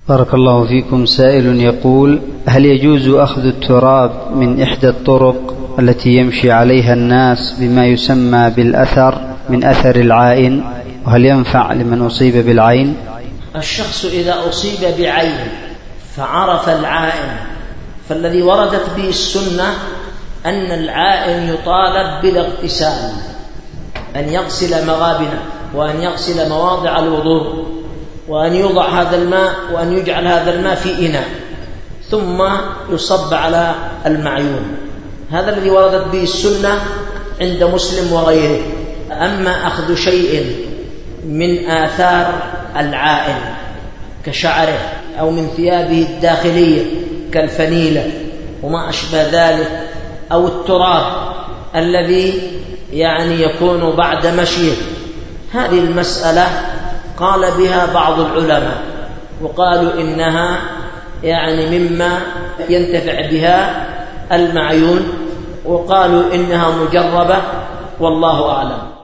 بارك الله فيكم. سائل يقول: هل يجوز أخذ التراب من إحدى الطرق التي يمشي عليها الناس بما يسمى بالأثر من أثر العائن، وهل ينفع لمن أصيب بالعين؟ الشخص إذا أصيب بعين فعرف العائن، فالذي وردت به السنة أن العائن يطالب بالاغتسال، أن يغسل مغابنه وأن يغسل مواضع الوضوء، وأن يوضع هذا الماء وأن يجعل هذا الماء في إناء ثم يصب على المعيون. هذا الذي وردت به السنة عند مسلم وغيره. أما أخذ شيء من آثار العائن كشعره أو من ثيابه الداخلية كالفنيلة وما أشبه ذلك، أو التراب الذي يكون بعد مشيه، هذه المسألة قال بها بعض العلماء وقالوا إنها مما ينتفع بها المعيون، وقالوا إنها مجربة والله أعلم.